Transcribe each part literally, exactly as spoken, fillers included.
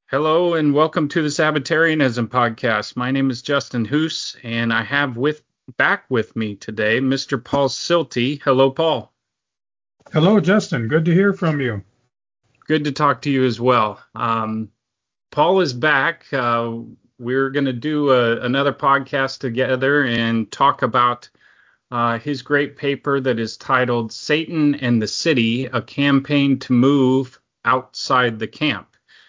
Hello and welcome to the Sabbatarianism podcast. My name is Justin Hoos, and I have with back with me today Mister Paul Silty. Hello, Paul. Hello, Justin. Good to hear from you. Good to talk to you as well. Um, Paul is back. Uh, we're going to do a, another podcast together and talk about uh, his great paper that is titled Satan and the City, a Campaign to Move Outside the Camp.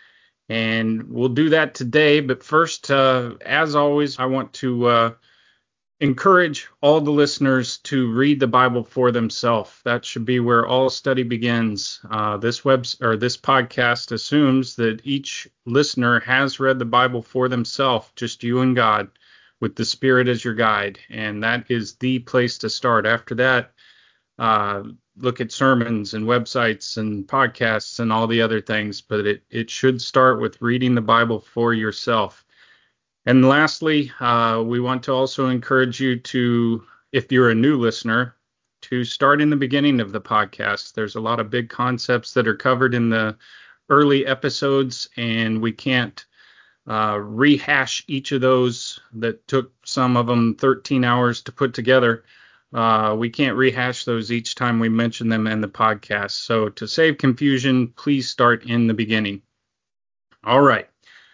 And we'll do that today. But first, uh, as always, I want to uh, encourage all the listeners to read the Bible for themselves. That should be where all study begins. Uh, this web or this podcast assumes that each listener has read the Bible for themselves, just you and God, with the Spirit as your guide. And that is the place to start. After that, uh, look at sermons and websites and podcasts and all the other things, but it, it should start with reading the Bible for yourself. And lastly, uh, we want to also encourage you to, if you're a new listener, to start in the beginning of the podcast. There's a lot of big concepts that are covered in the early episodes, and we can't uh, rehash each of those that took some of them thirteen hours to put together. Uh, we can't rehash those each time we mention them in the podcast. So to save confusion, please start in the beginning. All right.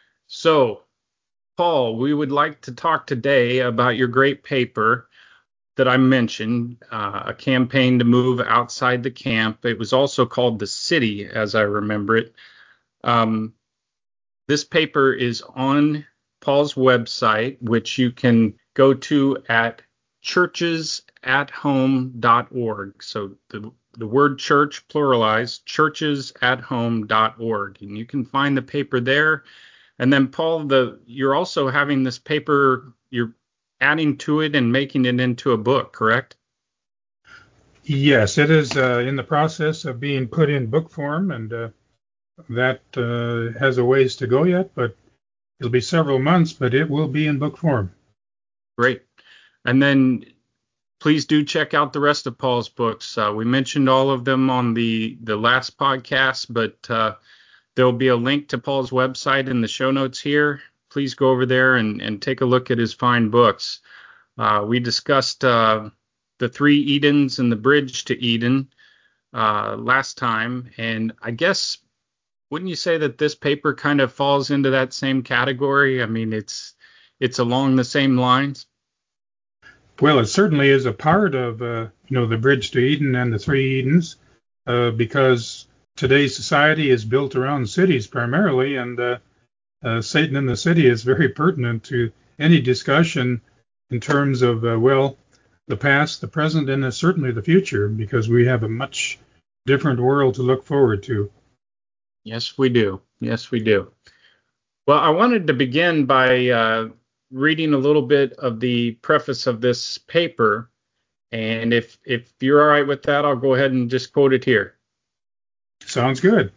So, Paul, we would like to talk today about your great paper that I mentioned, uh, a campaign to move outside the camp. It was also called The City, as I remember it. Um, this paper is on Paul's website, which you can go to at churches at home dot org. So the, the word church pluralized, churches at home dot org. And you can find the paper there. And then, Paul, the you're also having this paper, you're adding to it and making it into a book, correct? Yes, it is uh, in the process of being put in book form, and uh, that uh, has a ways to go yet, but it'll be several months, but it will be in book form. Great. And then please do check out the rest of Paul's books. Uh, we mentioned all of them on the, the last podcast, but uh, there'll be a link to Paul's website in the show notes here. Please go over there and, and take a look at his fine books. Uh, we discussed uh, the three Edens and the bridge to Eden uh, last time, and I guess wouldn't you say that this paper kind of falls into that same category? I mean, it's it's along the same lines. Well, it certainly is a part of uh, you know the Bridge to Eden and the Three Edens, uh, because today's society is built around cities primarily, and uh, uh, Satan in the city is very pertinent to any discussion in terms of uh, well, the past, the present, and uh, certainly the future, because we have a much different world to look forward to. Yes, we do. Yes, we do. Well, I wanted to begin by uh, reading a little bit of the preface of this paper, and if if you're all right with that, I'll go ahead and just quote it here. Sounds good.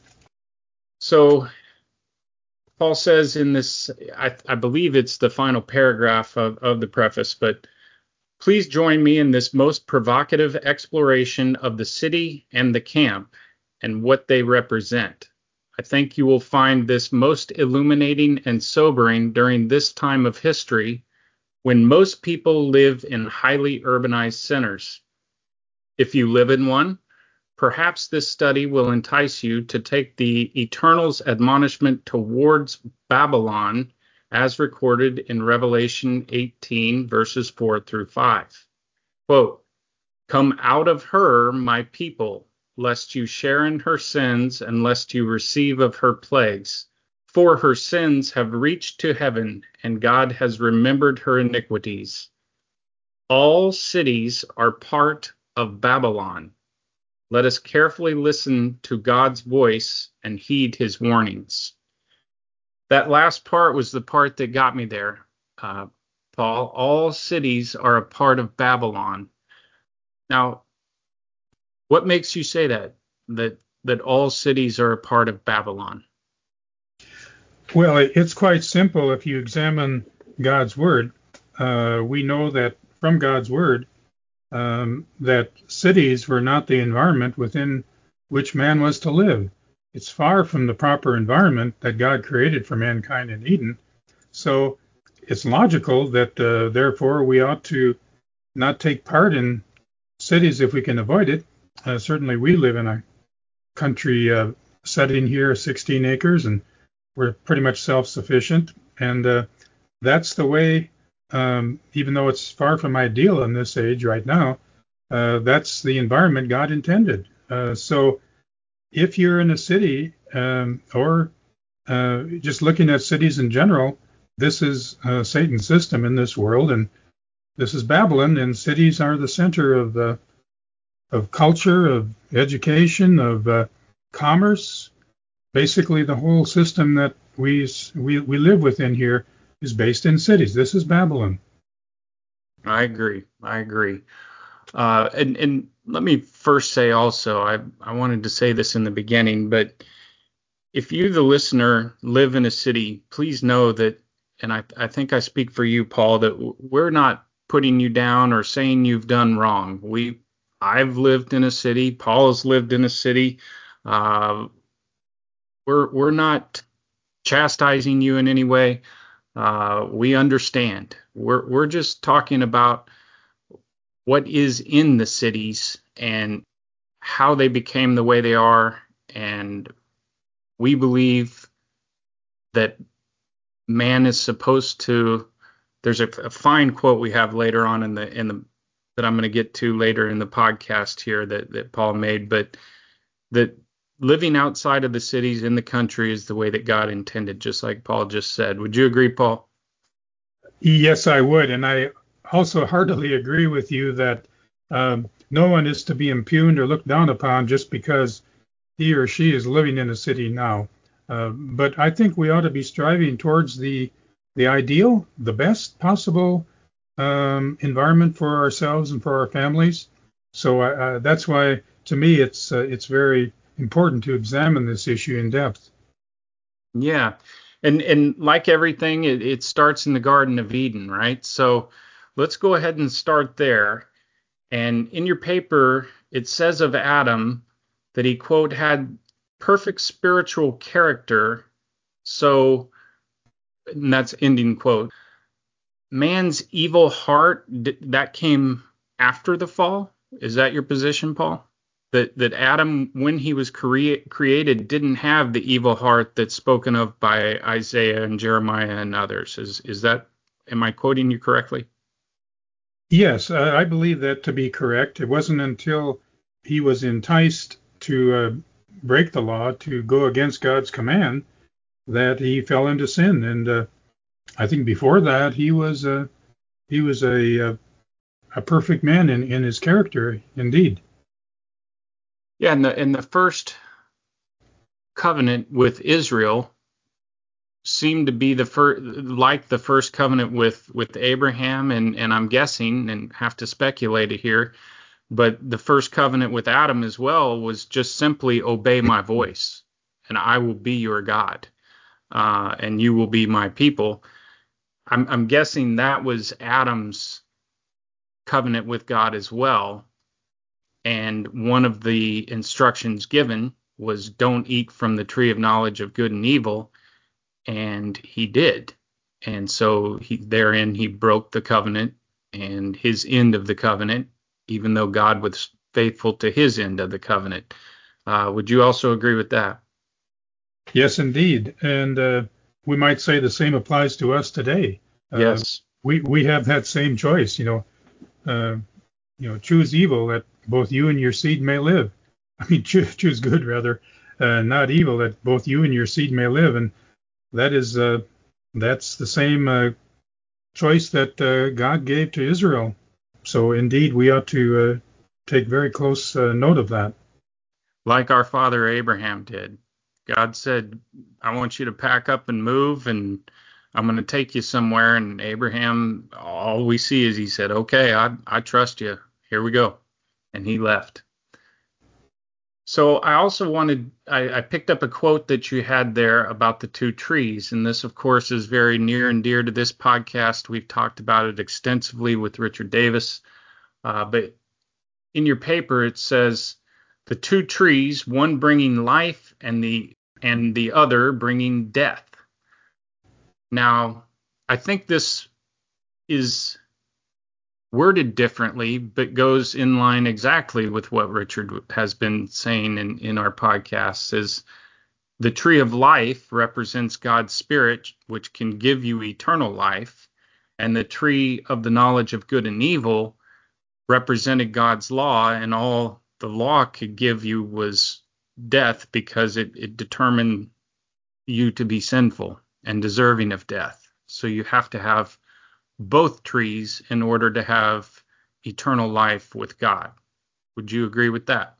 So Paul says in this, I, I believe it's the final paragraph of, of the preface, but please join me in this most provocative exploration of the city and the camp and what they represent. I think you will find this most illuminating and sobering during this time of history when most people live in highly urbanized centers. If you live in one, perhaps this study will entice you to take the Eternal's admonishment towards Babylon as recorded in Revelation eighteen, verses four through five. Quote, "Come out of her, my people, lest you share in her sins and lest you receive of her plagues. For her sins have reached to heaven, and God has remembered her iniquities. All cities are part of Babylon. Let us carefully listen to God's voice and heed his warnings." That last part was the part that got me there, uh, Paul. All cities are a part of Babylon. Now, what makes you say that, that, that all cities are a part of Babylon? Well, it's quite simple if you examine God's word. Uh, we know that from God's word um, that cities were not the environment within which man was to live. it's far from the proper environment that God created for mankind in Eden. So it's logical that uh, therefore we ought to not take part in cities if we can avoid it. Uh, certainly we live in a country uh, setting here, sixteen acres, and we're pretty much self-sufficient. And uh, that's the way, um, even though it's far from ideal in this age right now, uh, that's the environment God intended. Uh, so if you're in a city um, or uh, just looking at cities in general, this is uh, Satan's system in this world, and this is Babylon, and cities are the center of uh, of culture, of education, of uh, commerce. Basically, the whole system that we, we we live within here is based in cities. This is Babylon. I agree. I agree. Uh, and, and let me first say also, I, I wanted to say this in the beginning, but if you, the listener, live in a city, please know that, and I, I think I speak for you, Paul, that we're not putting you down or saying you've done wrong. We, I've lived in a city. Paul has lived in a city. Uh, we're we're not chastising you in any way. Uh, we understand. We're we're just talking about what is in the cities and how they became the way they are. And we believe that man is supposed to. There's a, a fine quote we have later on in the in the that I'm going to get to later in the podcast here that that Paul made, but that living outside of the cities in the country is the way that God intended, just like Paul just said. Would you agree, Paul? Yes, I would. And I also heartily agree with you that um, no one is to be impugned or looked down upon just because he or she is living in a city now. Uh, but I think we ought to be striving towards the the ideal, the best possible um, environment for ourselves and for our families. So uh, that's why, to me, it's uh, it's very important to examine this issue in depth. Yeah. And and like everything, it, it starts in the Garden of Eden, right? So let's go ahead and start there. And in your paper, it says of Adam that he, quote, had perfect spiritual character. So, and that's ending quote. Man's evil heart, that came after the fall. Is that your position, Paul? That that Adam, when he was crea- created, didn't have the evil heart that's spoken of by Isaiah and Jeremiah and others. Is is that, am I quoting you correctly? Yes, uh, I believe that to be correct. It wasn't until he was enticed to uh, break the law, to go against God's command, that he fell into sin. And uh, I think before that, he was uh, he was a a, a perfect man in, in his character, indeed. Yeah, and the in the first covenant with Israel seemed to be the first, like the first covenant with with Abraham, and and I'm guessing and have to speculate it here, but the first covenant with Adam as well was just simply obey my voice, and I will be your God, uh, and you will be my people. I'm, I'm guessing that was Adam's covenant with God as well, and one of the instructions given was don't eat from the tree of knowledge of good and evil, and he did. And so he, therein he broke the covenant and his end of the covenant, even though God was faithful to his end of the covenant. Uh, would you also agree with that? Yes, indeed. And uh, we might say the same applies to us today. Uh, Yes. we we have that same choice. You know, uh, you know, choose evil that both you and your seed may live. I mean, choose, choose good rather, uh, not evil that both you and your seed may live. And that is uh, that's the same uh, choice that uh, God gave to Israel. So indeed, we ought to uh, take very close uh, note of that. Like our father Abraham did. God said, I want you to pack up and move, and I'm going to take you somewhere. And Abraham, all we see is he said, okay, I, I trust you. Here we go. And he left. So I also wanted, I, I picked up a quote that you had there about the two trees. And this, of course, is very near and dear to this podcast. We've talked about it extensively with Richard Davis. Uh, but in your paper, it says, the two trees, one bringing life and the and the other bringing death. Now, I think this is worded differently, but goes in line exactly with what Richard has been saying in, in our podcasts. Is the tree of life represents God's spirit, which can give you eternal life, and the tree of the knowledge of good and evil represented God's law, and all the law could give you was death, because it, it determined you to be sinful and deserving of death. So you have to have both trees in order to have eternal life with God. Would you agree with that?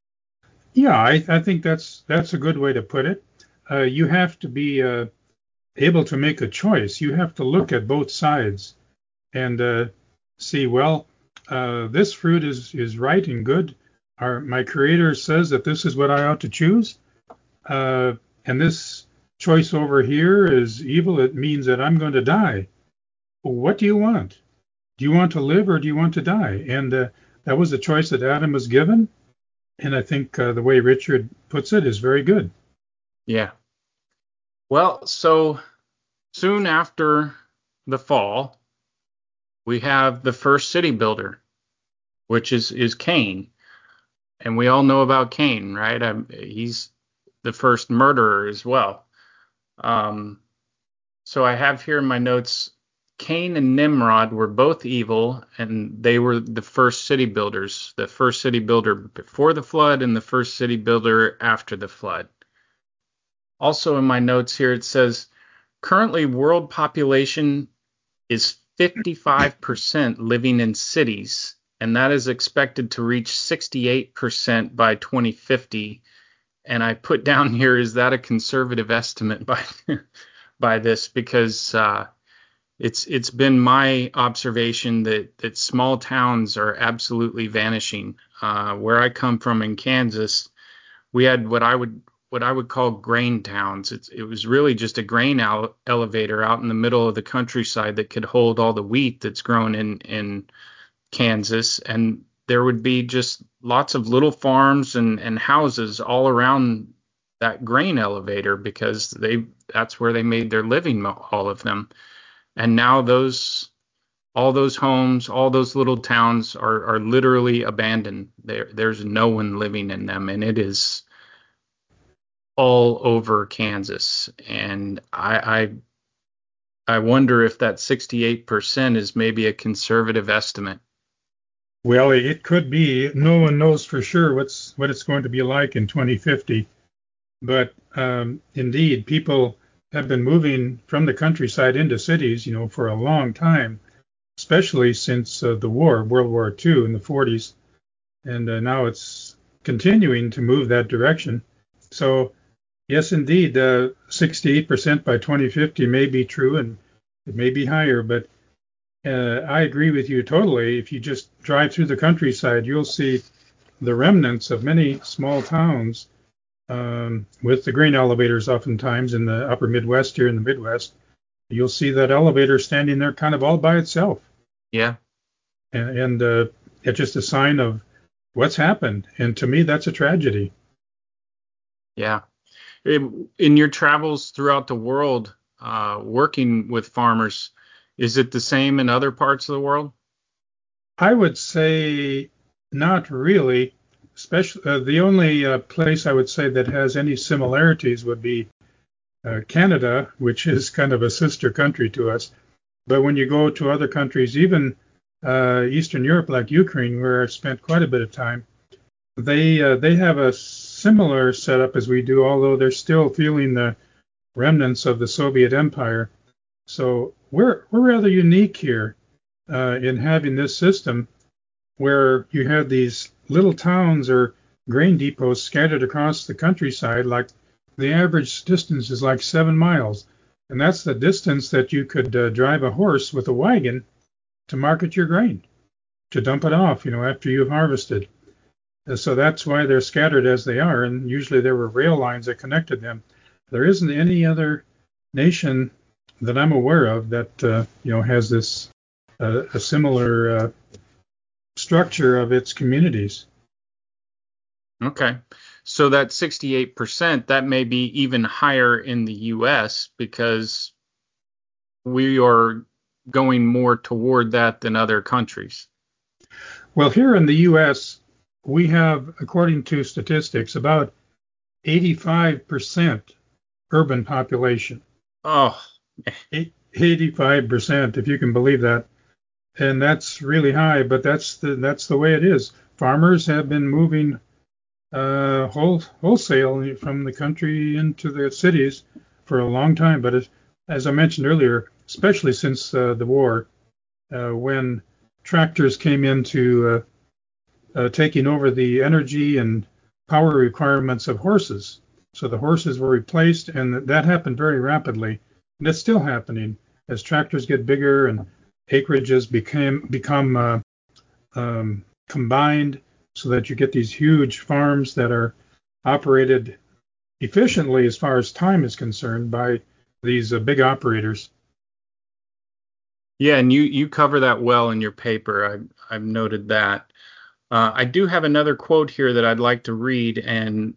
Yeah, I, I think that's that's a good way to put it. Uh, you have to be uh, able to make a choice. You have to look at both sides and uh, see, well, uh, this fruit is, is right and good. Our, my Creator says that this is what I ought to choose. Uh, and this choice over here is evil. It means that I'm going to die. What do you want? Do you want to live or do you want to die? And uh, that was the choice that Adam was given. And I think uh, the way Richard puts it is very good. Yeah. Well, so soon after the fall, we have the first city builder, which is, is Cain. And we all know about Cain, right? Um, he's the first murderer as well. Um, so I have here in my notes, Cain and Nimrod were both evil, and they were the first city builders, the first city builder before the flood and the first city builder after the flood. Also in my notes here, it says, currently world population is fifty-five percent living in cities, and that is expected to reach sixty-eight percent by twenty fifty. And I put down here, is that a conservative estimate by by this? Because uh, it's it's been my observation that that small towns are absolutely vanishing. Uh, where I come from in Kansas, we had what I would what I would call grain towns. It's, it was really just a grain ele- elevator out in the middle of the countryside that could hold all the wheat that's grown in in Kansas, and there would be just lots of little farms and, and houses all around that grain elevator, because they that's where they made their living, all of them. And now those all those homes, all those little towns are are literally abandoned. There there's no one living in them, and it is all over Kansas. And I I, I wonder if that sixty-eight percent is maybe a conservative estimate. Well, it could be. No one knows for sure what's what it's going to be like in twenty fifty. But um, indeed, people have been moving from the countryside into cities, you know, for a long time, especially since uh, the war, World War Two in the forties. And uh, now it's continuing to move that direction. So, yes, indeed, uh, sixty-eight percent by twenty fifty may be true, and it may be higher, but uh, I agree with you totally. If you just drive through the countryside, you'll see the remnants of many small towns um, with the grain elevators. Oftentimes in the upper Midwest, here in the Midwest, you'll see that elevator standing there kind of all by itself. Yeah. And, and uh, it's just a sign of what's happened. And to me, that's a tragedy. Yeah. In in your travels throughout the world, uh, working with farmers, is it the same in other parts of the world? I would say not really. Especially uh, the only uh, place I would say that has any similarities would be uh, Canada, which is kind of a sister country to us. But when you go to other countries, even uh, Eastern Europe, like Ukraine, where I've spent quite a bit of time, they uh, they have a similar setup as we do, although they're still feeling the remnants of the Soviet Empire. So we're we're rather unique here uh, in having this system where you have these little towns or grain depots scattered across the countryside. Like the average distance is like seven miles, and that's the distance that you could uh, drive a horse with a wagon to market your grain, to dump it off, you know, after you've harvested. And so that's why they're scattered as they are, and usually there were rail lines that connected them. There isn't any other nation that I'm aware of that uh, you know has this uh, a similar uh, structure of its communities. Okay. So that sixty-eight percent, that may be even higher in the U S because we are going more toward that than other countries. Well, here in the U S, we have, according to statistics, about eighty-five percent urban population. Oh, eighty-five percent, if you can believe that. And that's really high, but that's the that's the way it is. Farmers have been moving uh, whole, wholesale from the country into the cities for a long time. But as, as I mentioned earlier, especially since uh, the war, uh, when tractors came into uh, uh, taking over the energy and power requirements of horses. So the horses were replaced, and that happened very rapidly. And it's still happening as tractors get bigger and acreages became become uh, um, combined, so that you get these huge farms that are operated efficiently as far as time is concerned by these uh, big operators. yeah, and you you cover that well in your paper. I I've noted that. Uh, I do have another quote here that I'd like to read, and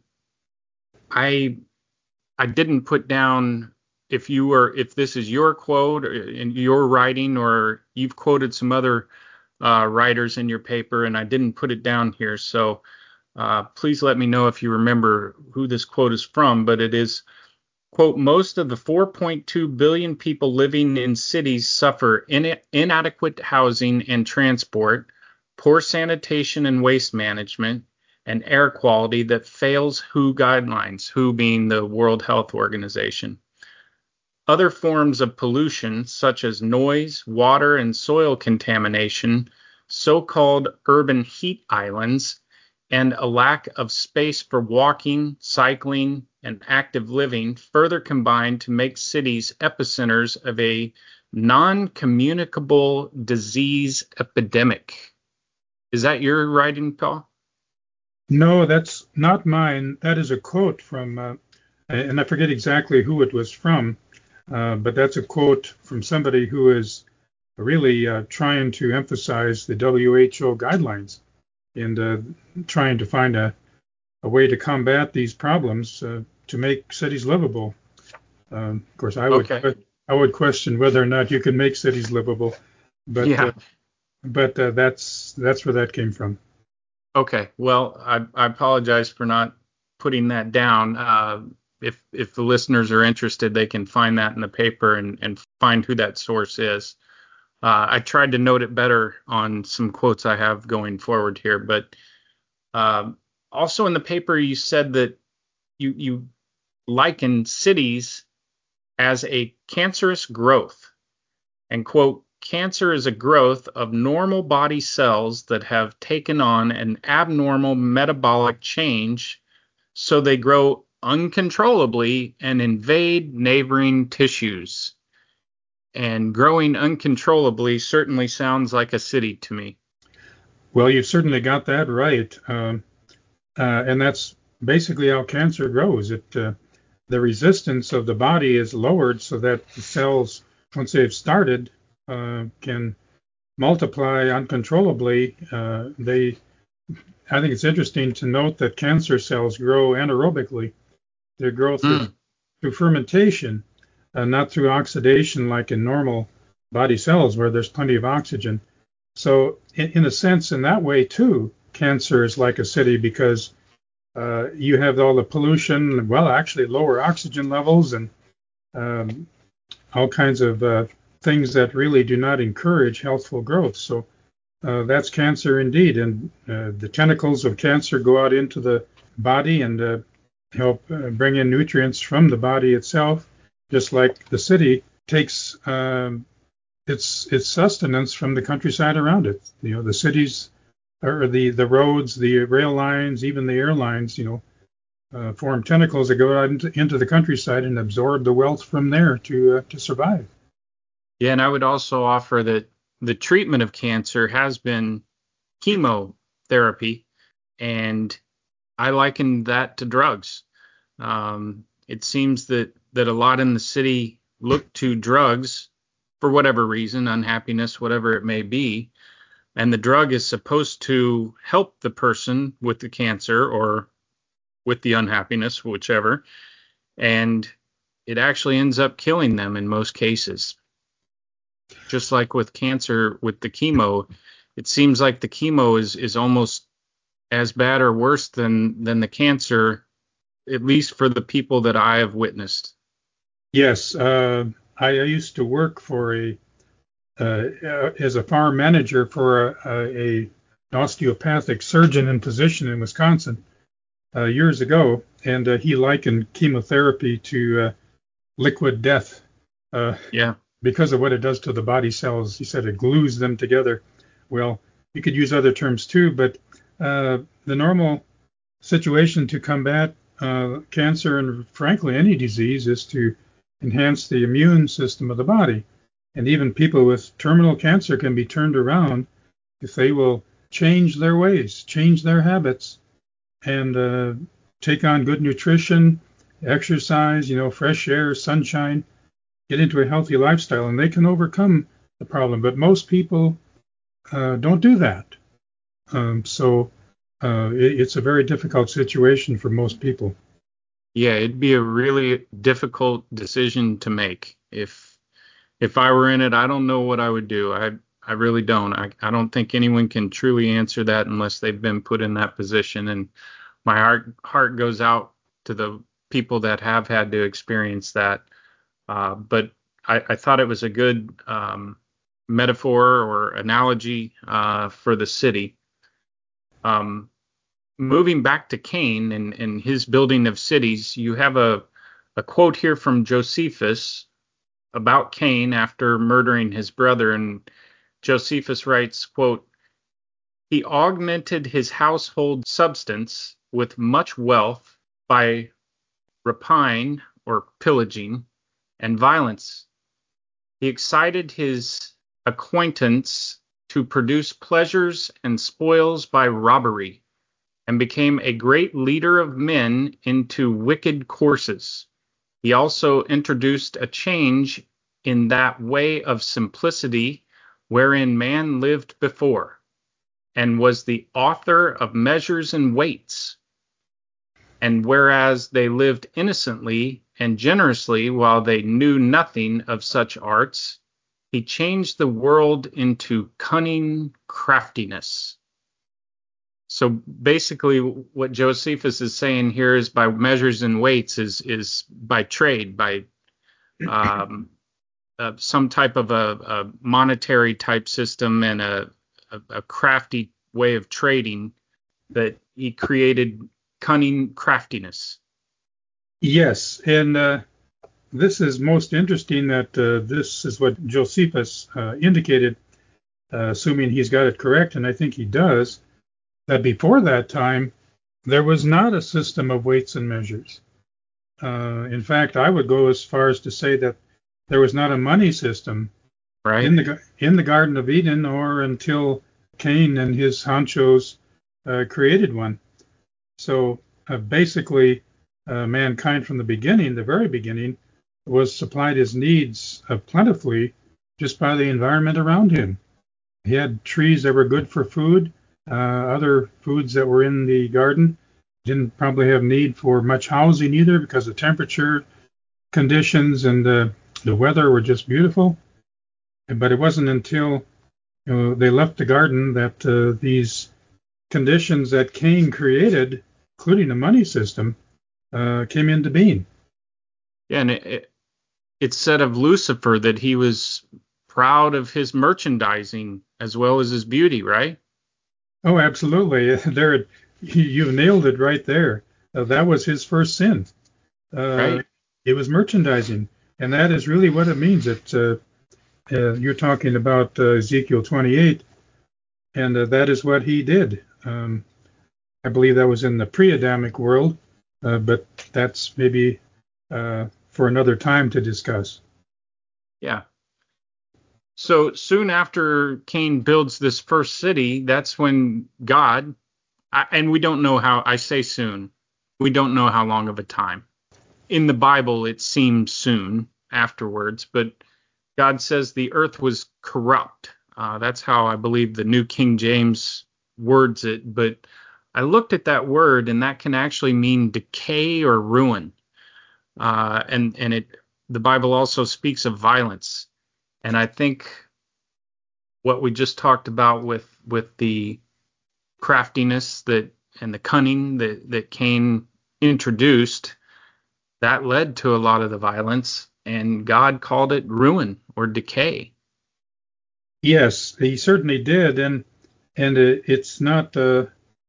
I I didn't put down if you were if this is your quote or in your writing or you've quoted some other uh, writers in your paper, and I didn't put it down here. So uh, please let me know if you remember who this quote is from. But it is, quote, most of the four point two billion people living in cities suffer in, inadequate housing and transport, poor sanitation and waste management, and air quality that fails W H O guidelines, W H O being the World Health Organization. Other forms of pollution, such as noise, water, and soil contamination, so-called urban heat islands, and a lack of space for walking, cycling, and active living further combine to make cities epicenters of a non-communicable disease epidemic. Is that your writing, Paul? No, that's not mine. That is a quote from, uh, and I forget exactly who it was from, uh, but that's a quote from somebody who is really uh, trying to emphasize the W H O guidelines and uh, trying to find a, a way to combat these problems uh, to make cities livable. Um, of course, I would Okay. I would question whether or not you can make cities livable, but uh, Yeah. but uh, that's that's where that came from. Okay. Well, I, I apologize for not putting that down. Uh, if if the listeners are interested, they can find that in the paper and, and find who that source is. Uh, I tried to note it better on some quotes I have going forward here, but uh, also in the paper you said that you you liken cities as a cancerous growth, and quote, cancer is a growth of normal body cells that have taken on an abnormal metabolic change, so they grow uncontrollably and invade neighboring tissues. And growing uncontrollably certainly sounds like a city to me. Well, you've certainly got that right, um, uh, and that's basically how cancer grows. It uh, the resistance of the body is lowered so that the cells, once they've started, uh, can multiply uncontrollably. Uh, they, I think it's interesting to note that cancer cells grow anaerobically. They grow through Mm. through fermentation, uh, not through oxidation like in normal body cells where there's plenty of oxygen. So, in, in a sense, in that way too, cancer is like a city because uh, you have all the pollution, well, actually lower oxygen levels and um, all kinds of uh, things that really do not encourage healthful growth. So uh, that's cancer indeed. And uh, the tentacles of cancer go out into the body and uh, help uh, bring in nutrients from the body itself, just like the city takes um, its its sustenance from the countryside around it. You know, the cities or the the roads, the rail lines, even the airlines, you know, uh, form tentacles that go out into, into the countryside and absorb the wealth from there to uh, to survive. Yeah, and I would also offer that the treatment of cancer has been chemotherapy, and I liken that to drugs. Um, it seems that that a lot in the city look to drugs for whatever reason, unhappiness, whatever it may be, and the drug is supposed to help the person with the cancer or with the unhappiness, whichever, and it actually ends up killing them in most cases. Just like with cancer, with the chemo, it seems like the chemo is, is almost as bad or worse than, than the cancer, at least for the people that I have witnessed. Yes, uh, I, I used to work for a uh, uh, as a farm manager for a, a, a an osteopathic surgeon and physician in Wisconsin uh, years ago, and uh, he likened chemotherapy to uh, liquid death uh, Yeah. because of what it does to the body cells. He said it glues them together. Well, you could use other terms too, but uh, the normal situation to combat uh, cancer and frankly any disease is to enhance the immune system of the body. And even people with terminal cancer can be turned around if they will change their ways, change their habits, and uh, take on good nutrition, exercise, you know, fresh air, sunshine, get into a healthy lifestyle, and they can overcome the problem. But most people uh, don't do that. Um, so uh, it, it's a very difficult situation for most people. Yeah, it'd be a really difficult decision to make. If if I were in it, I don't know what I would do. I I really don't. I, I don't think anyone can truly answer that unless they've been put in that position. And my heart heart goes out to the people that have had to experience that. Uh, but I, I thought it was a good um, metaphor or analogy uh, for the city. Um, Moving back to Cain and, and his building of cities, you have a, a quote here from Josephus about Cain after murdering his brother. And Josephus writes, quote, "He augmented his household substance with much wealth by rapine or pillaging and violence. He excited his acquaintance to produce pleasures and spoils by robbery, and became a great leader of men into wicked courses. He also introduced a change in that way of simplicity wherein man lived before, and was the author of measures and weights. And whereas they lived innocently and generously while they knew nothing of such arts, he changed the world into cunning craftiness." So basically, what Josephus is saying here is by measures and weights is is by trade, by um, uh, some type of a, a monetary type system and a, a, a crafty way of trading, that he created cunning craftiness. Yes, and uh, this is most interesting that uh, this is what Josephus uh, indicated, uh, assuming he's got it correct, and I think he does, that before that time, there was not a system of weights and measures. Uh, in fact, I would go as far as to say that there was not a money system Right? in the in the Garden of Eden, or until Cain and his honchos uh, created one. So uh, basically, uh, mankind from the beginning, the very beginning, was supplied his needs uh, plentifully just by the environment around him. He had trees that were good for food. Uh, other foods that were in the garden didn't probably have need for much housing either, because the temperature conditions and the, the weather were just beautiful. But it wasn't until you know, they left the garden that uh, these conditions that Cain created, including the money system, uh, came into being. Yeah, and it, it, it's said of Lucifer that he was proud of his merchandising as well as his beauty, right? Oh, absolutely. There, you nailed it right there. Uh, that was his first sin. Uh, Right? it was merchandising, and that is really what it means. It uh, uh, you're talking about uh, Ezekiel twenty-eight, and uh, that is what he did. Um, I believe that was in the pre-Adamic world, uh, but that's maybe uh, for another time to discuss. Yeah. So soon after Cain builds this first city, that's when God, I, and we don't know how, I say soon, we don't know how long of a time. In the Bible, it seems soon afterwards, but God says the earth was corrupt. Uh, that's how I believe the New King James words it. But I looked at that word, and that can actually mean decay or ruin. Uh, and and it the Bible also speaks of violence. And I think what we just talked about with with the craftiness that and the cunning that that Cain introduced, that led to a lot of the violence, and God called it ruin or decay. Yes, he certainly did, and and uh, it's not uh,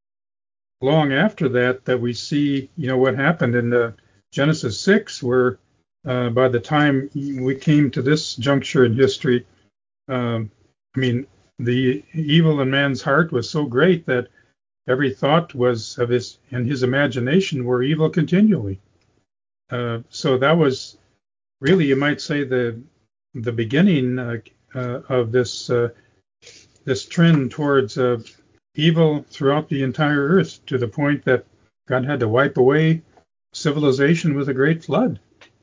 long after that that we see, you know, what happened in uh, Genesis six, where uh, by the time we came to this juncture in history, um, I mean, the evil in man's heart was so great that every thought was of his and his imagination were evil continually. Uh, so that was really, you might say, the the beginning uh, uh, of this uh, this trend towards uh, evil throughout the entire earth, to the point that God had to wipe away civilization with a great flood.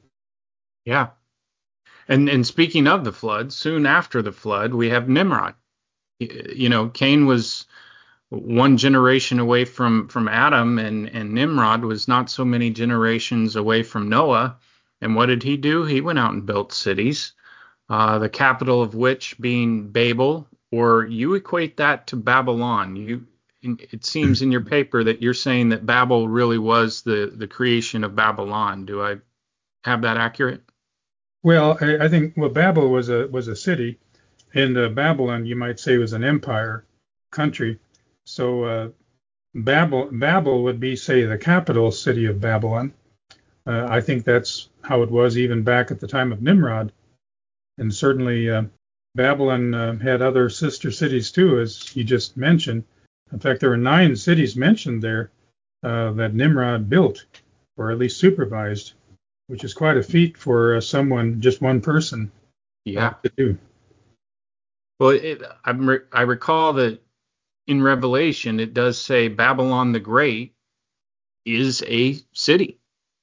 Yeah. And and speaking of the flood, soon after the flood, we have Nimrod. You know, Cain was one generation away from from Adam, and and Nimrod was not so many generations away from Noah. And what did he do? He went out and built cities, uh, the capital of which being Babel, or you equate that to Babylon. You it seems in your paper that you're saying that Babel really was the the creation of Babylon. Do I have that accurate? Well, I, I think well, Babel was a was a city, and uh, Babylon, you might say, was an empire country. So uh, Babel Babel would be, say, the capital city of Babylon. Uh, I think that's how it was even back at the time of Nimrod. And certainly uh, Babylon uh, had other sister cities too, as you just mentioned. In fact, there are nine cities mentioned there uh, that Nimrod built, or at least supervised, which is quite a feat for uh, someone, just one person, uh, Yeah. to do. Well, it, I'm re- I recall that in Revelation it does say Babylon the Great is a city.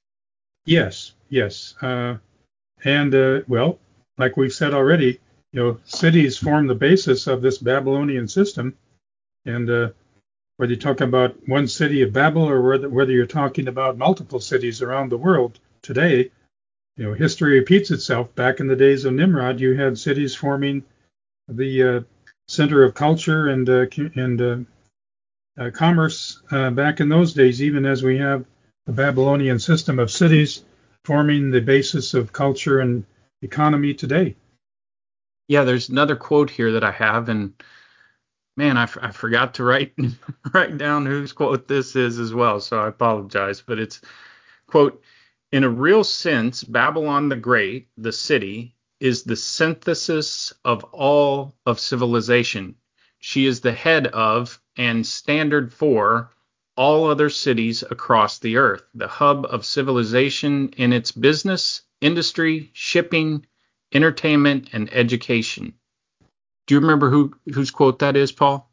Yes, yes. Uh, and, uh, well, like we've said already, you know, cities form the basis of this Babylonian system. And uh, whether you're talking about one city of Babel, or whether, whether you're talking about multiple cities around the world today, you know, history repeats itself. Back in the days of Nimrod, you had cities forming the uh, center of culture and uh, and uh, uh, commerce uh, back in those days, even as we have the Babylonian system of cities forming the basis of culture and economy today. Yeah, there's another quote here that I have, and man, I, f- I forgot to write write down whose quote this is as well, so I apologize. But it's quote, in a real sense, Babylon the Great, the city, is the synthesis of all of civilization. She is the head of and standard for all other cities across the earth, the hub of civilization in its business, industry, shipping, entertainment, and education. Do you remember who whose quote that is, Paul?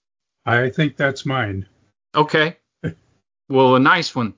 I think that's mine. Okay. Well, a nice one.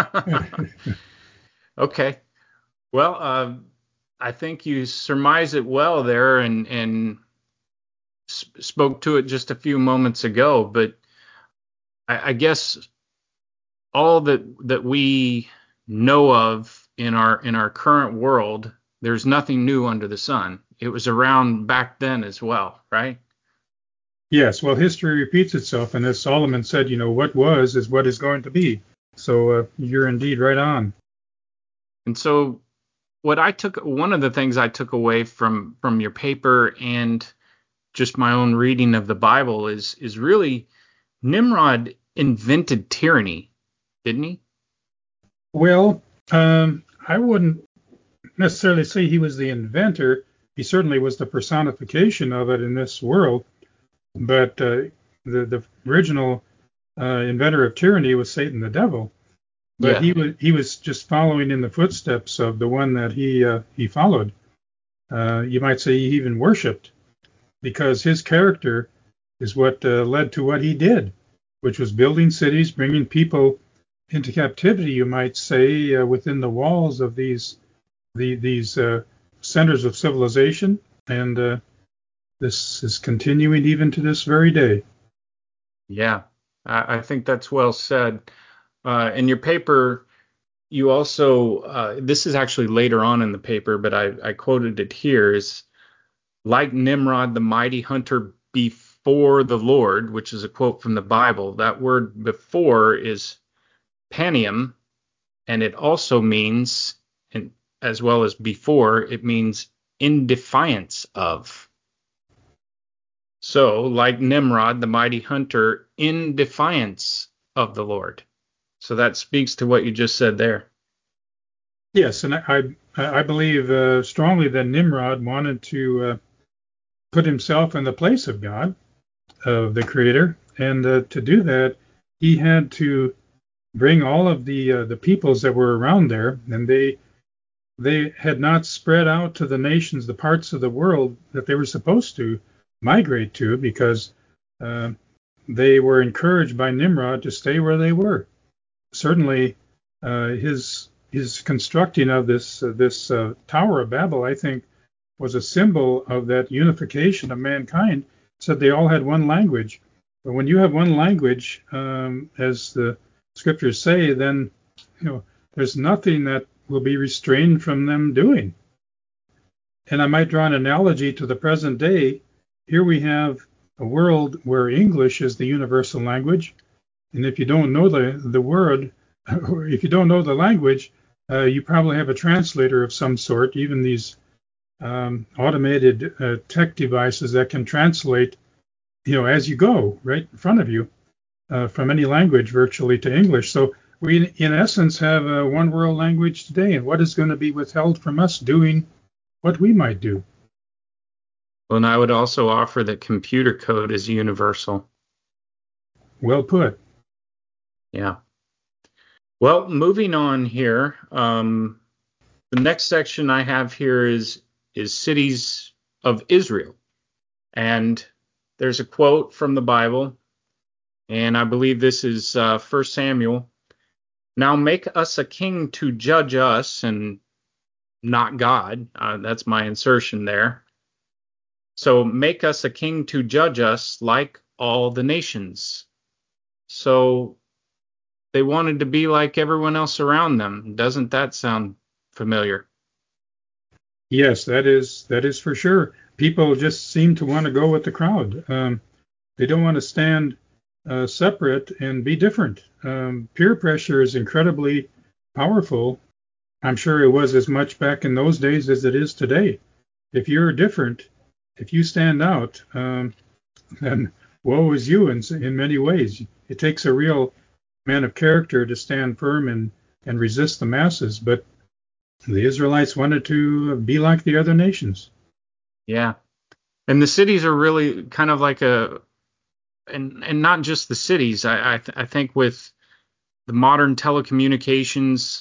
Okay. Well, uh, I think you surmise it well there, and and sp- spoke to it just a few moments ago. But I, I guess all that that we know of in our in our current world, there's nothing new under the sun. It was around back then as well, right? Yes, well, history repeats itself, and as Solomon said, you know, what was is what is going to be. So uh, you're indeed right on. And so, what I took, one of the things I took away from from your paper and just my own reading of the Bible is is really Nimrod invented tyranny, didn't he? Well, um, I wouldn't necessarily say he was the inventor. He certainly was the personification of it in this world. But uh, the the original uh, inventor of tyranny was Satan, the devil. But Yeah. he was he was just following in the footsteps of the one that he uh, he followed. Uh, you might say he even worshipped, because his character is what uh, led to what he did, which was building cities, bringing people into captivity. You might say uh, within the walls of these the, these uh, centers of civilization, and uh, this is continuing even to this very day. Yeah. I, I think that's well said. Uh, in your paper, you also, uh, this is actually later on in the paper, but I, I quoted it here, is like Nimrod, the mighty hunter before the Lord, which is a quote from the Bible. That word before is panium, and it also means, and as well as before, it means in defiance of. So, like Nimrod, the mighty hunter, in defiance of the Lord. So that speaks to what you just said there. Yes, and I I, I believe uh, strongly that Nimrod wanted to uh, put himself in the place of God, of the Creator, and uh, to do that, he had to bring all of the uh, the peoples that were around there, and they they had not spread out to the nations, the parts of the world that they were supposed to migrate to, because uh, they were encouraged by Nimrod to stay where they were. Certainly, uh, his his constructing of this uh, this uh, Tower of Babel, I think, was a symbol of that unification of mankind. It said they all had one language. But when you have one language, um, as the scriptures say, then you know there's nothing that will be restrained from them doing. And I might draw an analogy to the present day. Here we have a world where English is the universal language, and if you don't know the the word, or if you don't know the language, uh, you probably have a translator of some sort. Even these um, automated uh, tech devices that can translate, you know, as you go, right in front of you, uh, from any language virtually to English. So we, in essence, have a one world language today. And what is going to be withheld from us doing what we might do? Well, and I would also offer that computer code is universal. Well put. Yeah. Well, moving on here, um, the next section I have here is is cities of Israel, and there's a quote from the Bible, and I believe this is uh, First Samuel. Now make us a king to judge us, and not God. Uh, that's my insertion there. So make us a king to judge us like all the nations. So they wanted to be like everyone else around them. Doesn't that sound familiar? Yes, that is that is for sure. People just seem to want to go with the crowd. Um, they don't want to stand uh, separate and be different. Um, peer pressure is incredibly powerful. I'm sure it was as much back in those days as it is today. If you're different, if you stand out, um, then woe is you in, in many ways. It takes a real man of character to stand firm and, and resist the masses. But the Israelites wanted to be like the other nations. Yeah. And the cities are really kind of like a, and and not just the cities. I I, th- I think with the modern telecommunications,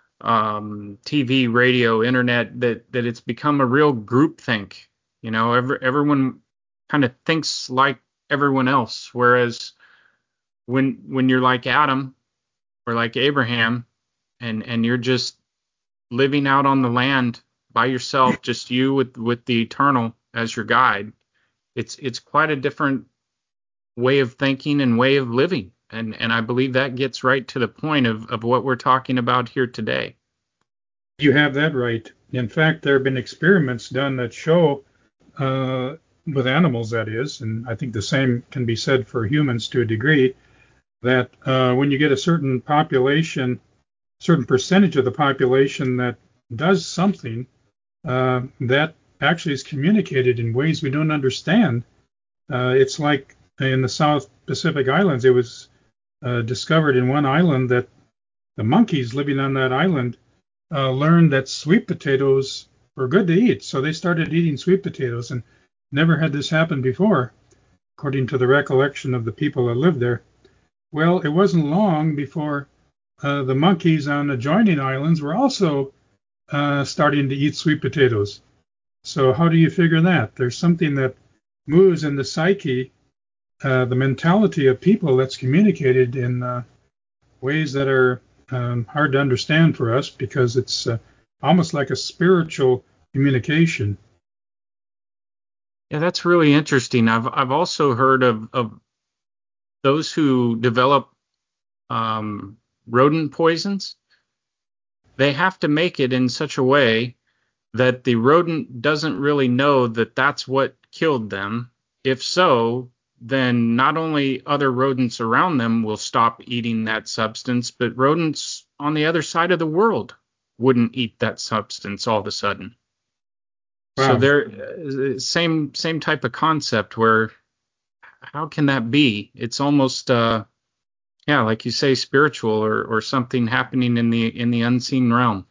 um, T V, radio, internet, that that it's become a real group think. You know, every, everyone kind of thinks like everyone else. Whereas when when you're like Adam or like Abraham, and and you're just living out on the land by yourself, just you with with the eternal as your guide, it's it's quite a different way of thinking and way of living. And and I believe that gets right to the point of, of what we're talking about here today. You have that right. In fact, there have been experiments done that show, uh, with animals, that is, and I think the same can be said for humans to a degree, that uh, when you get a certain population, certain percentage of the population that does something, uh, that actually is communicated in ways we don't understand. Uh, it's like in the South Pacific Islands, it was uh, discovered in one island that the monkeys living on that island uh, learned that sweet potatoes were good to eat. So they started eating sweet potatoes, and never had this happen before, according to the recollection of the people that lived there. Well, it wasn't long before uh, the monkeys on adjoining islands were also uh, starting to eat sweet potatoes. So how do you figure that? There's something that moves in the psyche, uh, the mentality of people, that's communicated in uh, ways that are um, hard to understand for us, because it's uh, almost like a spiritual communication. Yeah, that's really interesting. I've I've also heard of, of those who develop um, rodent poisons, they have to make it in such a way that the rodent doesn't really know that that's what killed them. If so, then not only other rodents around them will stop eating that substance, but rodents on the other side of the world wouldn't eat that substance all of a sudden. Wow. So they're same same type of concept where how can that be? It's almost uh yeah, like you say, spiritual or, or something happening in the in the unseen realm.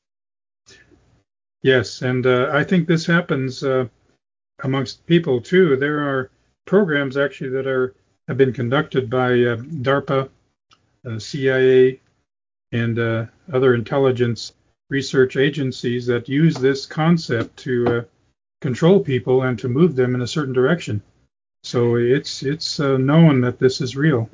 Yes, and uh, I think this happens uh, amongst people too. There are programs actually that are have been conducted by uh, DARPA, uh, C I A, and uh, other intelligence research agencies that use this concept to uh, control people and to move them in a certain direction. So it's it's uh, known that this is real.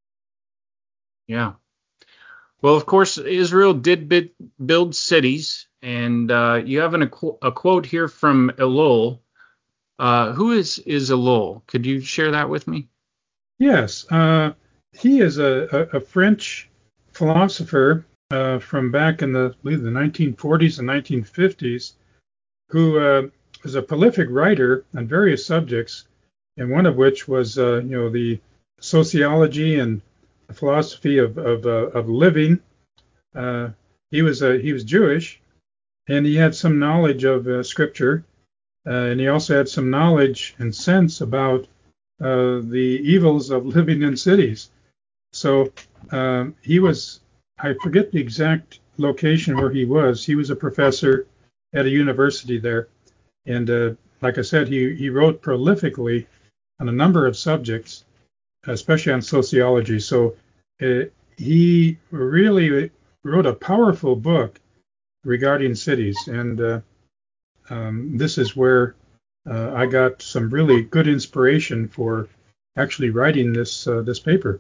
Yeah. Well, of course, Israel did bid, build cities, and uh, you have an, a, a quote here from Elul. Uh, who is, is Elul? Could you share that with me? Yes. Uh, he is a, a, a French philosopher uh, from back in the, I believe, the nineteen forties and nineteen fifties, who uh, was a prolific writer on various subjects, and one of which was, uh, you know, the sociology and the philosophy of of, uh, of living. Uh, he was uh, he was Jewish, and he had some knowledge of uh, Scripture, uh, and he also had some knowledge and sense about uh, the evils of living in cities. So um, he was, I forget the exact location where he was. He was a professor at a university there. And uh, like I said, he, he wrote prolifically on a number of subjects, especially on sociology. So uh, he really wrote a powerful book regarding cities. And uh, um, this is where uh, I got some really good inspiration for actually writing this uh, this paper.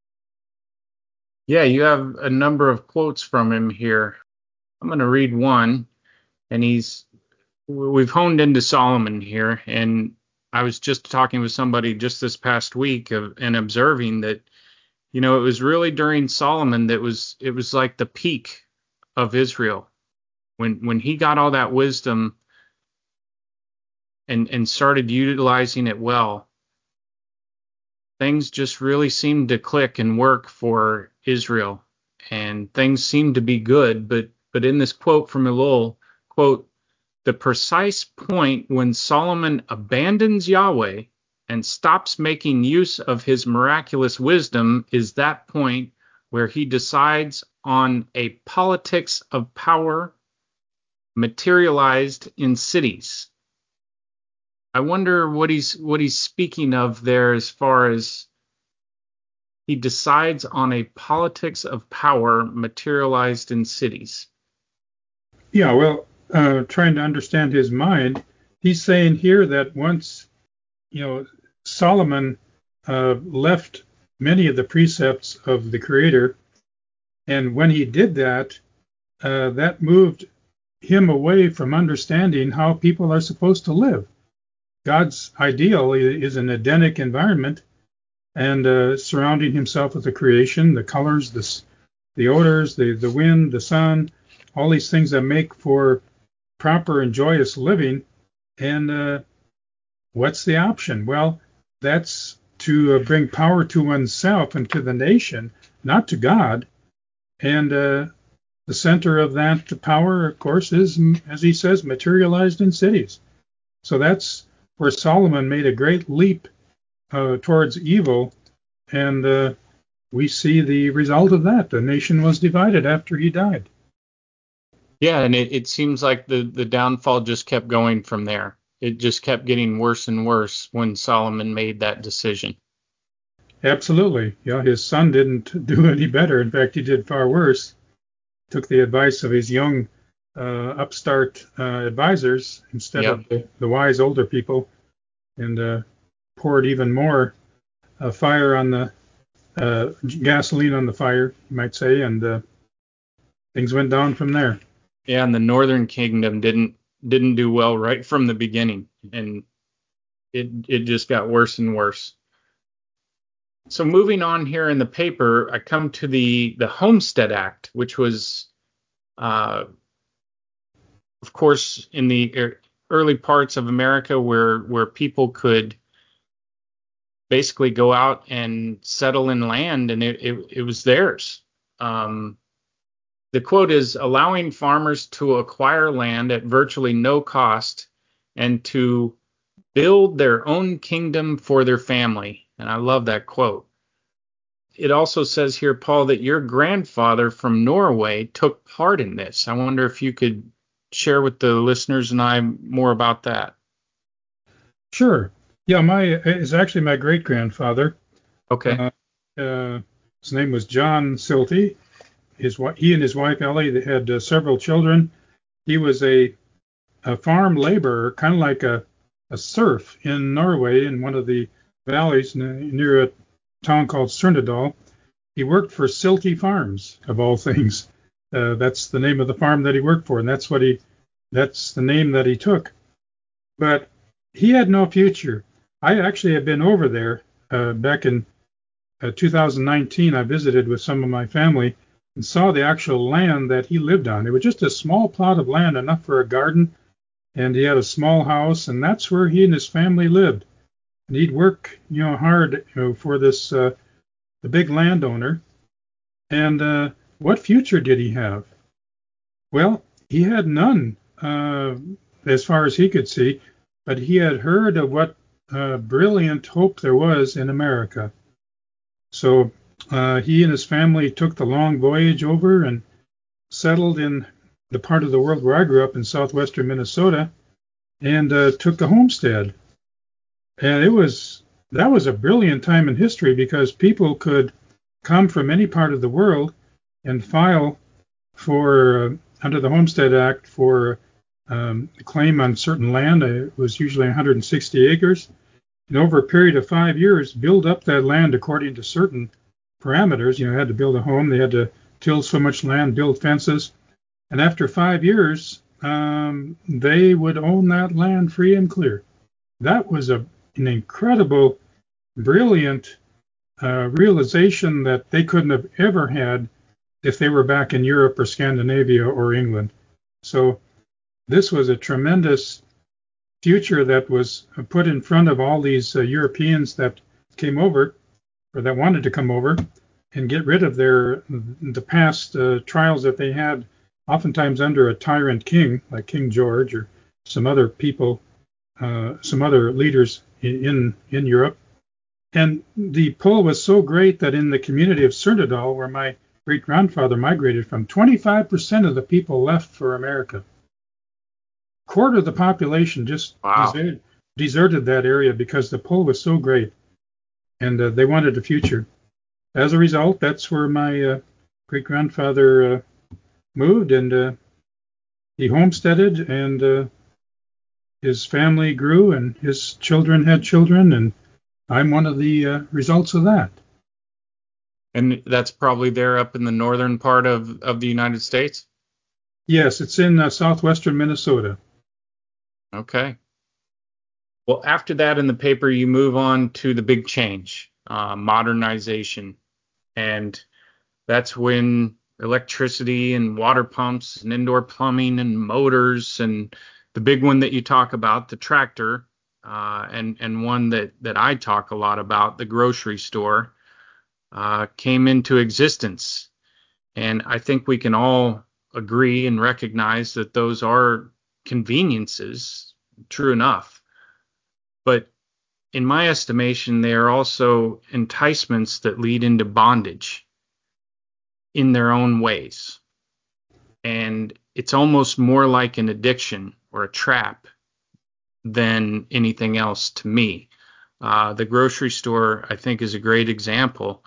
Yeah, you have a number of quotes from him here. I'm going to read one, and he's we've honed into Solomon here, and I was just talking with somebody just this past week of, and observing that, you know, it was really during Solomon that was it was like the peak of Israel when when he got all that wisdom and and started utilizing it well. Things just really seemed to click and work for Israel, and things seemed to be good. But but in this quote from Elul, quote, the precise point when Solomon abandons Yahweh and stops making use of his miraculous wisdom is that point where he decides on a politics of power materialized in cities. I wonder what he's what he's speaking of there as far as he decides on a politics of power materialized in cities. Yeah, well, uh, trying to understand his mind, he's saying here that once, you know, Solomon uh, left many of the precepts of the Creator, and when he did that, uh, that moved him away from understanding how people are supposed to live. God's ideal is an Edenic environment, and uh, surrounding himself with the creation, the colors, the, the odors, the, the wind, the sun, all these things that make for proper and joyous living. And uh, what's the option? Well, that's to uh, bring power to oneself and to the nation, not to God. And uh, the center of that power, of course, is, as he says, materialized in cities. So that's where Solomon made a great leap uh, towards evil, and uh, we see the result of that. The nation was divided after he died. Yeah, and it, it seems like the, the downfall just kept going from there. It just kept getting worse and worse when Solomon made that decision. Absolutely. Yeah, his son didn't do any better. In fact, he did far worse. Took the advice of his young uh, upstart uh, advisors instead yep. of the, the wise older people, and uh, poured even more uh, fire on the uh, gasoline on the fire, you might say, and uh, things went down from there. Yeah, and the Northern Kingdom didn't didn't do well right from the beginning, and it it just got worse and worse. So moving on here in the paper, I come to the the Homestead Act, which was, uh, of course, in the er- early parts of America where where people could basically go out and settle in land, and it it, it was theirs. Um, the quote is allowing farmers to acquire land at virtually no cost and to build their own kingdom for their family. And I love that quote. It also says here, Paul, that your grandfather from Norway took part in this. I wonder if you could share with the listeners and I more about that. Sure. Yeah, my it's actually my great grandfather. Okay. Uh, uh, his name was John Silty. His he and his wife Ellie, they had uh, several children. He was a a farm laborer, kind of like a a serf in Norway in one of the valleys near a town called Surnadal. He worked for Silty Farms, of all things. Uh, that's the name of the farm that he worked for, and that's what he that's the name that he took. But he had no future. I actually had been over there uh, back in uh, two thousand nineteen. I visited with some of my family and saw the actual land that he lived on. It was just a small plot of land, enough for a garden, and he had a small house, and that's where he and his family lived. And he'd work, you know, hard you know, for this uh, the big landowner. And uh, what future did he have? Well, he had none, uh, as far as he could see, but he had heard of what uh, brilliant hope there was in America. So uh, he and his family took the long voyage over and settled in the part of the world where I grew up in southwestern Minnesota and uh, took a homestead. And it was that was a brilliant time in history because people could come from any part of the world and file for uh, under the Homestead Act for um, a claim on certain land. It was usually one hundred sixty acres. And over a period of five years, build up that land according to certain parameters. You know, had to build a home, they had to till so much land, build fences, and after five years, um, they would own that land free and clear. That was a, an incredible, brilliant uh, realization that they couldn't have ever had if they were back in Europe or Scandinavia or England. So this was a tremendous future that was put in front of all these uh, Europeans that came over or that wanted to come over and get rid of their the past uh, trials that they had, oftentimes under a tyrant king like King George or some other people, uh, some other leaders in in Europe. And the pull was so great that in the community of Surnadal, where my great grandfather migrated from, twenty-five percent of the people left for America. Quarter of the population just Wow. deserted, deserted that area because the pull was so great, and uh, they wanted a future. As a result, that's where my uh, great grandfather uh, moved, and uh, he homesteaded, and uh, his family grew, and his children had children, and I'm one of the uh, results of that. And that's probably there up in the northern part of, of the United States? Yes, it's in uh, southwestern Minnesota. Okay. Well, after that in the paper, you move on to the big change, uh, modernization. And that's when electricity and water pumps and indoor plumbing and motors and the big one that you talk about, the tractor, uh, and and one that that I talk a lot about, the grocery store, uh, came into existence. And I think we can all agree and recognize that those are conveniences, true enough. But in my estimation, they are also enticements that lead into bondage in their own ways. And it's almost more like an addiction or a trap than anything else to me. Uh, the grocery store, I think, is a great example.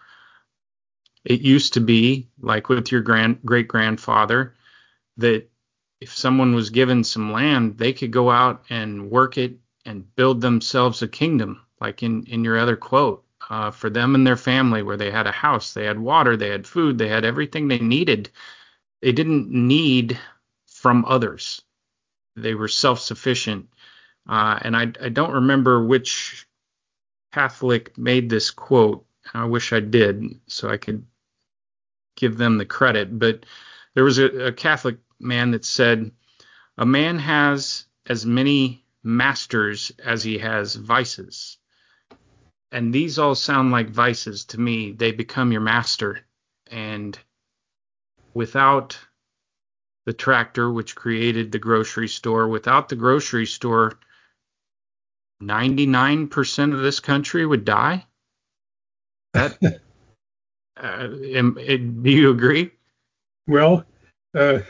It used to be, like with your grand great grandfather, that if someone was given some land, they could go out and work it and build themselves a kingdom, like in, in your other quote, uh, for them and their family, where they had a house, they had water, they had food, they had everything they needed. They didn't need from others. They were self-sufficient. Uh, and I, I don't remember which Catholic made this quote, I wish I did so I could give them the credit. But there was a, a Catholic man that said, a man has as many masters as he has vices. And these all sound like vices to me. They become your master. And without the tractor, which created the grocery store, without the grocery store, ninety-nine percent of this country would die. That, uh, am, it, do you agree? Well, uh,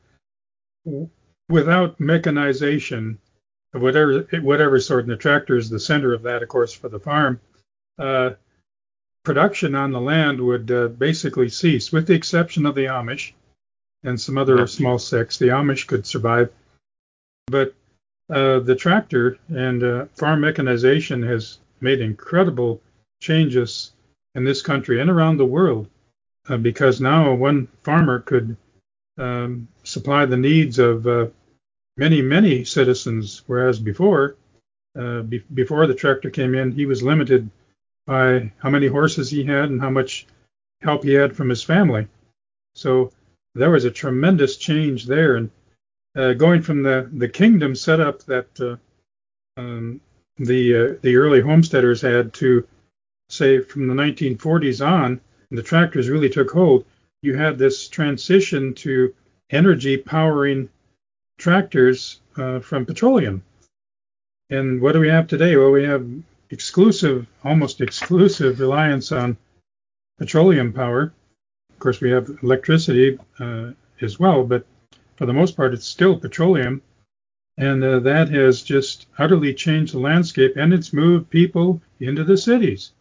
without mechanization of whatever whatever sort, and the tractor is the center of that, of course, for the farm, uh, production on the land would uh, basically cease, with the exception of the Amish and some other Yes. small sects. The Amish could survive, but uh, the tractor and uh, farm mechanization has made incredible changes in this country and around the world, uh, because now one farmer could um, supply the needs of uh, many, many citizens, whereas before, uh, be- before the tractor came in, he was limited by how many horses he had and how much help he had from his family. So there was a tremendous change there, and uh, going from the, the kingdom setup that uh, um, the uh, the early homesteaders had to, say, from the nineteen forties on, and the tractors really took hold. You had this transition to energy powering tractors uh, from petroleum. And what do we have today? Well, we have exclusive, almost exclusive reliance on petroleum power. Of course, we have electricity uh, as well, but for the most part, it's still petroleum. And uh, that has just utterly changed the landscape, and it's moved people into the cities.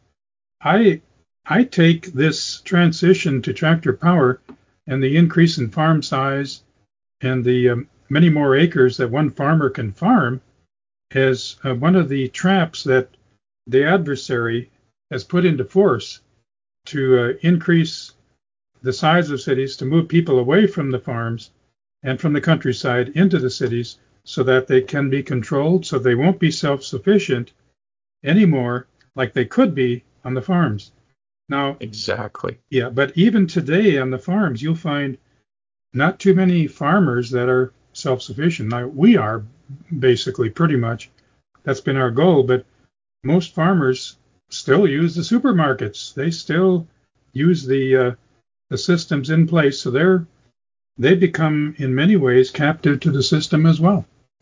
I I take this transition to tractor power and the increase in farm size and the um, many more acres that one farmer can farm as uh, one of the traps that the adversary has put into force to uh, increase the size of cities, to move people away from the farms and from the countryside into the cities so that they can be controlled, so they won't be self-sufficient anymore like they could be on the farms. Now, Exactly. yeah, but even today on the farms, you'll find not too many farmers that are self-sufficient. Now, we are basically pretty much. That's been our goal, but most farmers still use the supermarkets. They still use the uh, the systems in place, so they're they become in many ways captive to the system as well.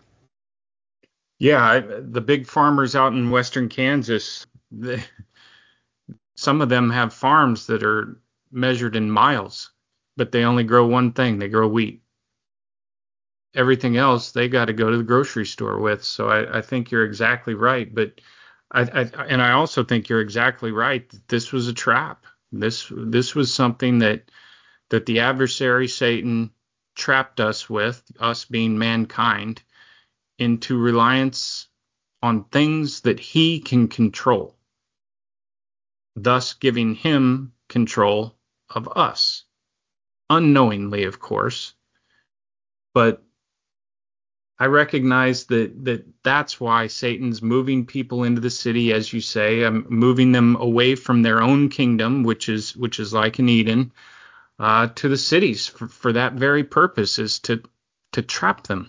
Yeah, I, the big farmers out in western Kansas, they, some of them have farms that are measured in miles, but they only grow one thing. They grow wheat. Everything else they got to go to the grocery store with. So I, I think you're exactly right. But I, I and I also think you're exactly right that this was a trap. This this was something that that the adversary Satan trapped us with, us being mankind, into reliance on things that he can control, thus giving him control of us, unknowingly, of course. But I recognize that that that's why Satan's moving people into the city, as you say, um, moving them away from their own kingdom, which is which is like in Eden, uh, to the cities for, for that very purpose, is to to trap them.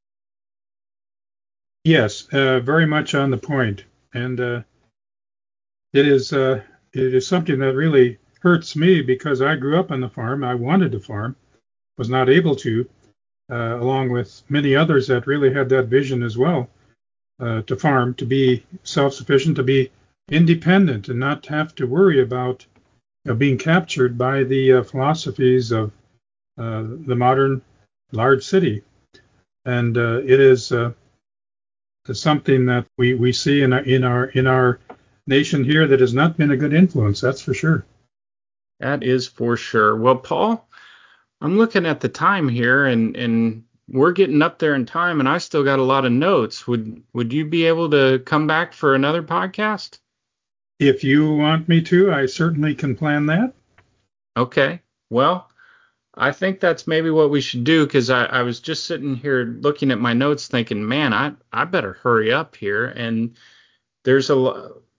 Yes, uh, very much on the point, and uh, it is uh, it is something that really hurts me because I grew up on the farm. I wanted to farm, was not able to, uh, along with many others that really had that vision as well, uh, to farm, to be self-sufficient, to be independent, and not have to worry about you know, being captured by the uh, philosophies of uh, the modern large city. And uh, it is uh, something that we, we see in our, in our in our nation here that has not been a good influence. That's for sure. That is for sure. Well, Paul, I'm looking at the time here, and and we're getting up there in time, and I still got a lot of notes. Would would you be able to come back for another podcast? If you want me to, I certainly can plan that. Okay. Well, I think that's maybe what we should do, because I, I was just sitting here looking at my notes thinking, man, I, I better hurry up here. And there's a lo-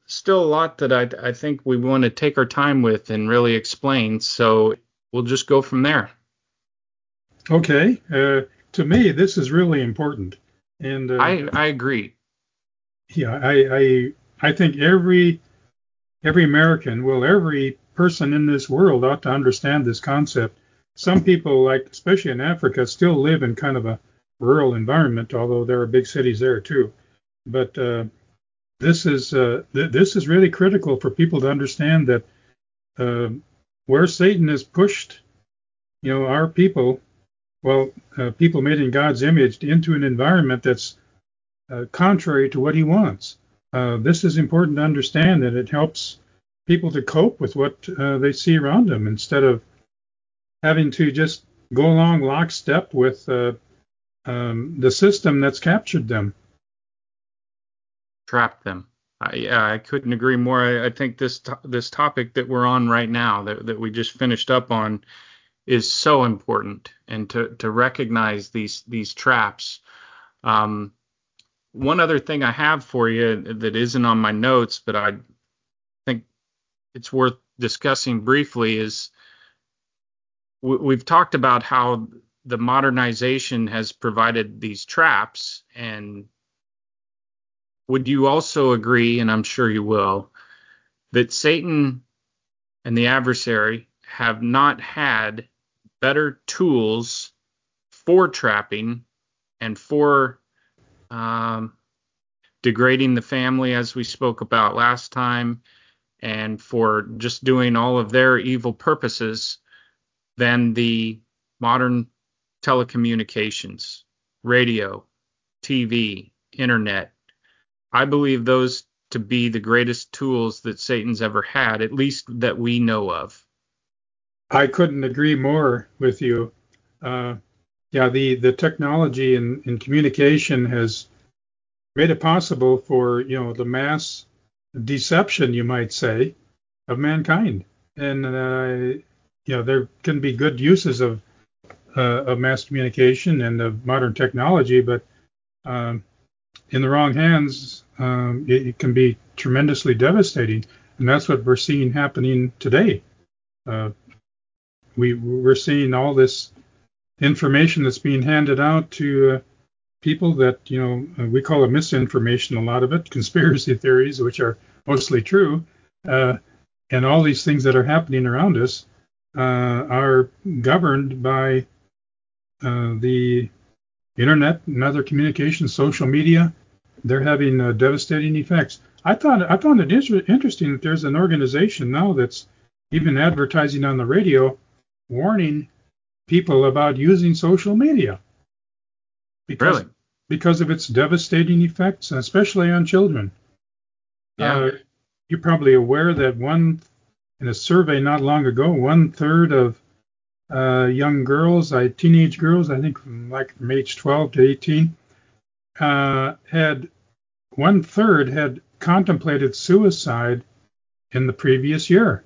still a lot that I, I think we want to take our time with and really explain. So we'll just go from there. Okay. Uh, to me, this is really important. And uh, I, I agree. yeah, I, I I think every every American, well, every person in this world ought to understand this concept. Some people, like especially in Africa, still live in kind of a rural environment, although there are big cities there too. But uh, this is uh, th- this is really critical for people to understand that uh, where Satan has pushed, you know, our people, well, uh, people made in God's image, into an environment that's uh, contrary to what He wants. Uh, this is important to understand, that it helps people to cope with what uh, they see around them instead of having to just go along lockstep with uh, um, the system that's captured them. Trap them. I, yeah, I couldn't agree more. I, I think this to- this topic that we're on right now, that, that we just finished up on, is so important, and to to recognize these these traps. Um, One other thing I have for you that isn't on my notes, but I think it's worth discussing briefly, is we, we've talked about how the modernization has provided these traps, and would you also agree, and I'm sure you will, that Satan and the adversary have not had better tools for trapping and for um, degrading the family, as we spoke about last time, and for just doing all of their evil purposes than the modern telecommunications, radio, T V, internet? I believe those to be the greatest tools that Satan's ever had, at least that we know of. I couldn't agree more with you. Uh, yeah, the, the technology and, and communication has made it possible for, you know, the mass deception, you might say, of mankind. And uh, you know, there can be good uses of uh, of mass communication and of modern technology, but um, in the wrong hands, um, it, it can be tremendously devastating. And that's what we're seeing happening today. Uh, we we're seeing all this information that's being handed out to uh, people that, you know, uh, we call it misinformation, a lot of it, conspiracy theories, which are mostly true. Uh, and all these things that are happening around us uh, are governed by uh, the internet and other communications, social media. They're having uh, devastating effects. I thought I found it inter- interesting that there's an organization now that's even advertising on the radio, warning people about using social media because Really? because of its devastating effects, especially on children. Yeah. Uh, you're probably aware that one in a survey not long ago, one third of uh, young girls, I, teenage girls, I think from like from age twelve to eighteen, uh, had one third had contemplated suicide in the previous year.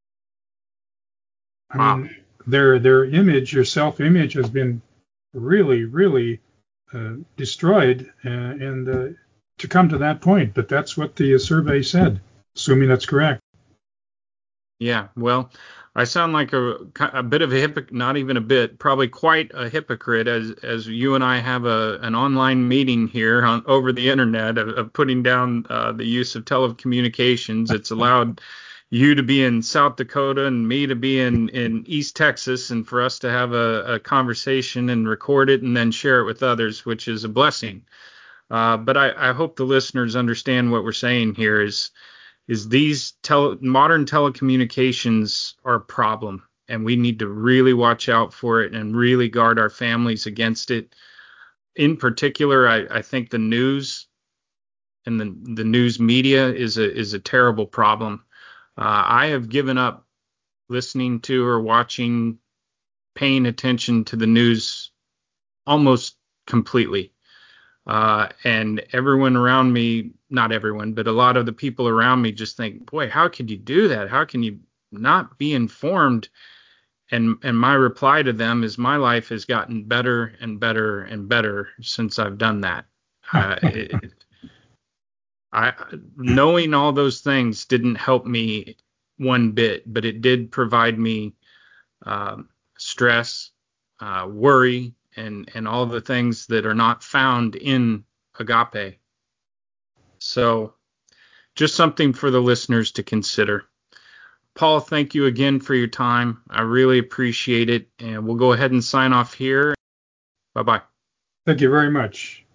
I Wow. mean, their their image, their self-image, has been really, really uh, destroyed, uh, and uh, to come to that point. But that's what the survey said, assuming that's correct. Yeah. Well, I sound like a, a bit of a hypocrite, not even a bit, probably quite a hypocrite, as as you and I have a an online meeting here on over the internet of, of putting down uh, the use of telecommunications. It's allowed you to be in South Dakota and me to be in in East Texas, and for us to have a, a conversation and record it and then share it with others, which is a blessing. Uh, but I, I hope the listeners understand what we're saying here is is these tele, modern telecommunications are a problem, and we need to really watch out for it and really guard our families against it. In particular, I, I think the news and the, the news media is a is a terrible problem. Uh, I have given up listening to or watching, paying attention to the news almost completely. Uh, and everyone around me, not everyone, but a lot of the people around me just think, boy, how could you do that? How can you not be informed? And and my reply to them is my life has gotten better and better and better since I've done that. Uh, it, I knowing all those things didn't help me one bit, but it did provide me um, stress, uh, worry, and and all the things that are not found in agape. So just something for the listeners to consider. Paul, thank you again for your time. I really appreciate it, and we'll go ahead and sign off here. Bye bye. Thank you very much.